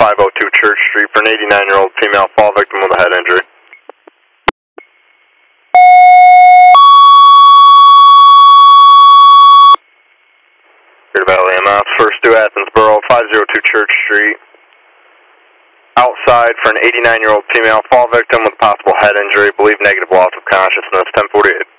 502 Church Street for an 89-year-old female fall victim with a head injury. Greater Valley EMS, first to Athensboro, 502 Church Street. Outside for an 89-year-old female fall victim with possible head injury, believed negative loss of consciousness, 1048.